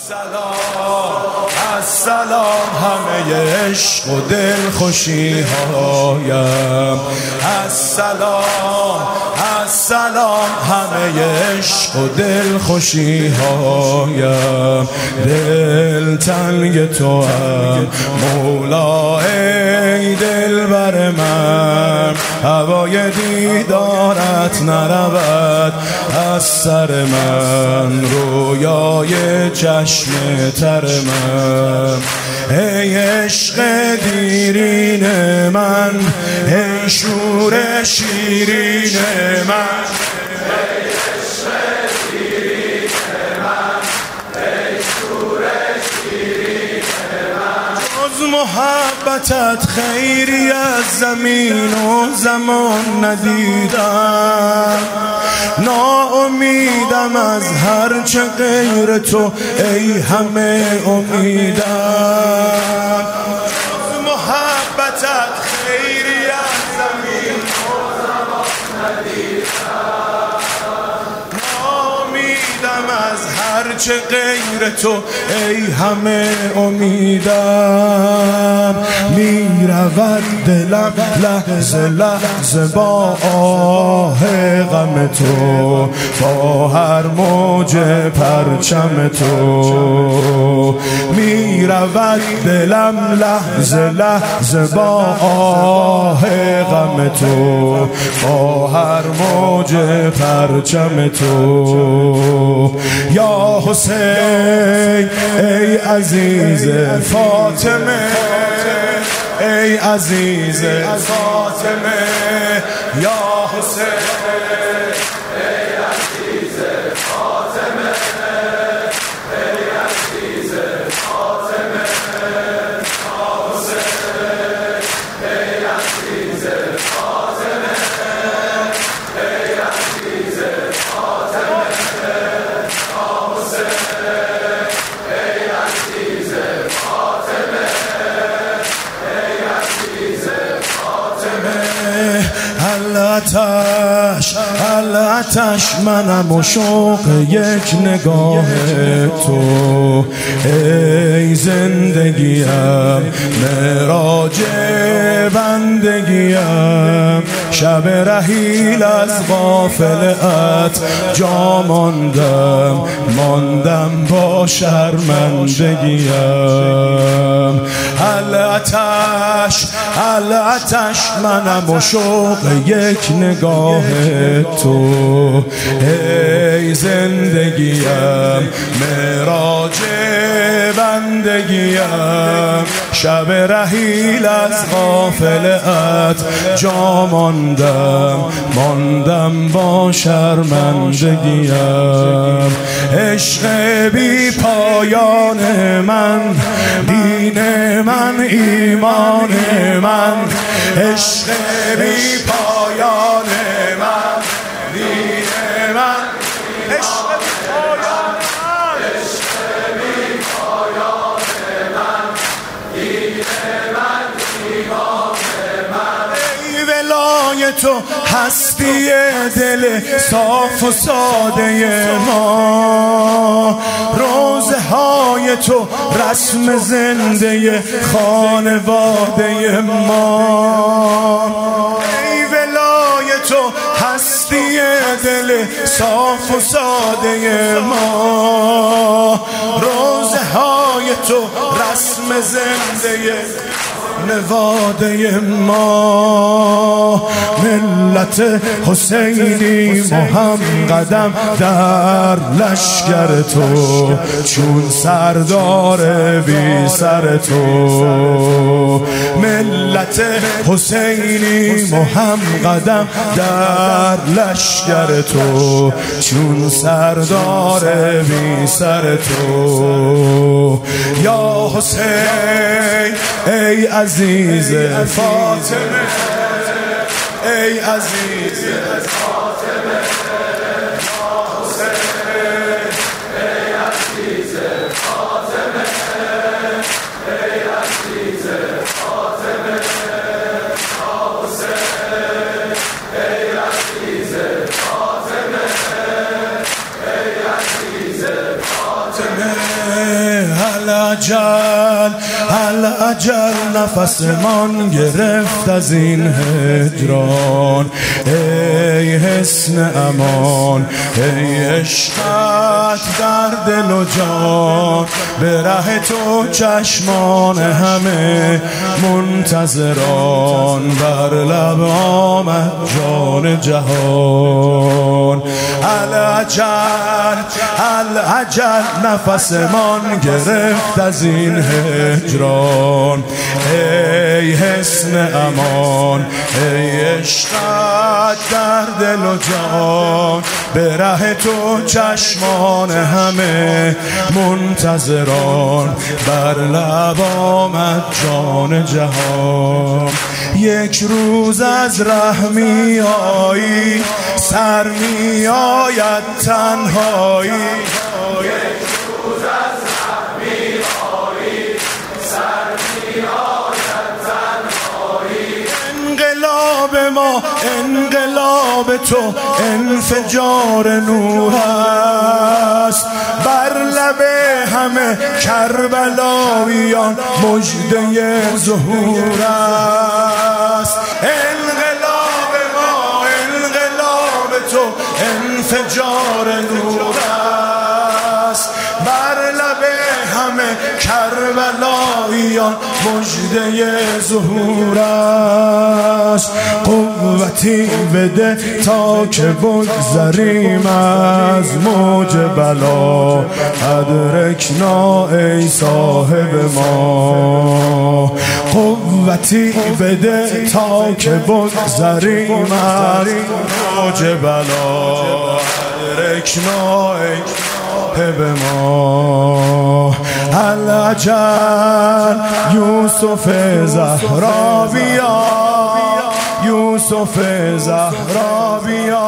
السلام همه عشق و دلخوشی هایم. السلام همه عشق و دلخوشی هایم. دل تنگ تو هم مولا ای دلبر من، هوای دیدارت نرود از سر من، رویای چشم تر من. ای عشق دیرین من، ای شور شیرین من، ای عشق دیرین من، ای شور شیرین من. جز محبتت خیری از زمین و زمان ندیدم، ناامیدم از هرچه غیر تو ای همه امیدم. جز محبتت خیری از زمین و زمان ندیدم، ناامیدم از هرچه غیر تو ای همه امیدم. میرود دلم لحظه لحظه با آه غم تو، با هر موج پرچم تو. میرود دلم لحظه لحظه با آه غم تو، با هر موج پرچم تو. یا حسین ای عزیز فاطمه، ای عزیز فاطمه. یا حسین ای عزیز فاطمه، ای عزیز فاطمه. یا حسین ای عزیز فاطمه، ای عزیز فاطمه. یا حسین ای عزیز فاطمه، ای عزیز فاطمه. العتش منم و شوق یک نگاه تو، ای زندگیم معراج بندگیم. شب رحیل از غافلت جا ماندم با شرمندگیم. العتش منم و شوق یک نگاه تو، ای زندگیم معراج بندگیم. شب رحیل از غافلت جا ماندم با شرمندگیم. عشق بی پایان من، دین من، ایمان من. عشق بی پایان من، دین من. عشق بی پایان من، عشق بی پایان من، دین من، ایمان من. ای ولای تو هستی دل صاف و ساده ما، روزه های تو رسم زنده خانواده ما. ای ولای تو هستی دل صاف و ساده ما، روزه های تو رسم زنده نواده ما. ملت حسینی هم قدم در لشکر تو، چون سردار بی سر تو. ملت حسینی هم قدم در لشکر تو، چون سردار بی سر تو. یا حسین ای عزیز فاطمه، ای عزیز فاطمه. یا حسین ای عزیز فاطمه، ای عزیز فاطمه. یا حسین ای عزیز فاطمه، ای عزیز فاطمه. العجل العجل نفسمان گرفت از این هجران. ای حسن امان ای عشقت در دل و جان، به ره تو چشمان همه منتظران، بر لب آمد جان جهان. العجل العجل نفسمان گرفت از این هجران. ای حسن امان ای عشقت در دل و جان، به ره تو چشمان همه منتظران، بر لب آمد جان جهان. یک روز از ره می آیی سر می آید تنهایی، یک روز از ره می آیی سر می آید تنهایی. انقلاب ما انقلاب تو انفجار نور است، بر لب همه کربلاییان مژده ظهور است. انقلاب ما انقلاب تو انفجار نور است، بر لب همه کربلاییان مژده ظهور است. قوتی بده تا که بگذریم از موج بلا، ادرکنا ای صاحب ما. قوتی بده تا که بگذریم از موج بلا، ادرکنا ای صاحب ما. العجل یوسف زهرا بیا، یوسف زهرا بیا.